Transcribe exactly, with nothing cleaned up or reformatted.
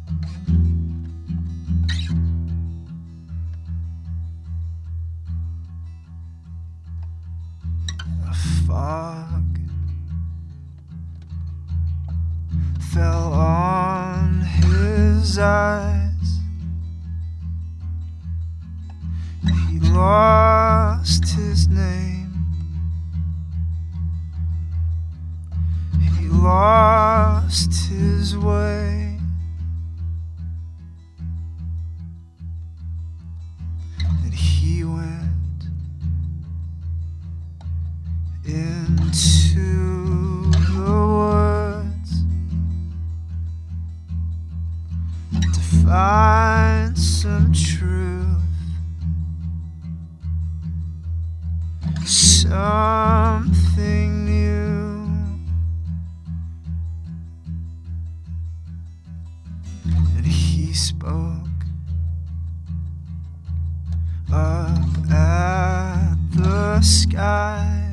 A fog fell on his eyes. He lost his name. He lost his way. And he went into the woods to find some truth, something new. And he spoke up at the sky.